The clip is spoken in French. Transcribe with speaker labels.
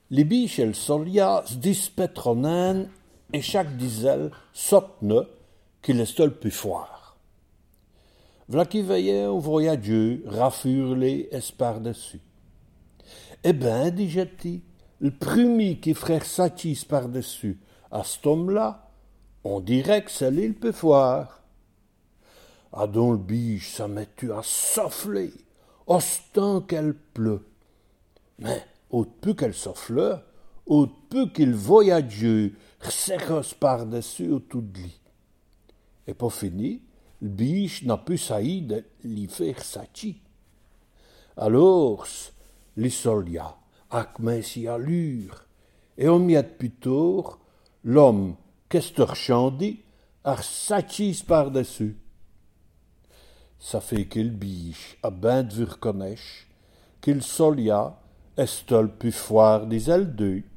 Speaker 1: Les biches el solia sdispetronen et chaque dizel sotne qu'il est seul plus foire. V'là qui veillait au voyageux raffurlé es par-dessus. Eh ben, dit Jetty, le prumi qui frère Satis par-dessus, à cet homme-là, on dirait que c'est lui le peut foire. Ah donc le biche, ça m'est tu à souffler, ostant qu'elle pleut. Mais, autre peu qu'elle souffle, autre peu qu'il voyageux s'érosse par-dessus au tout de lit. Et pour finir, le biche n'a plus sailli de l'y faire sachi. Alors, l'isolia, ac si allure, et on m'y a plus tôt, l'homme, qu'est-ce que chandi, a sachis par-dessus. Ça fait qu'il biche a ben de reconnaître qu'il solia est le plus foire des ailes deux.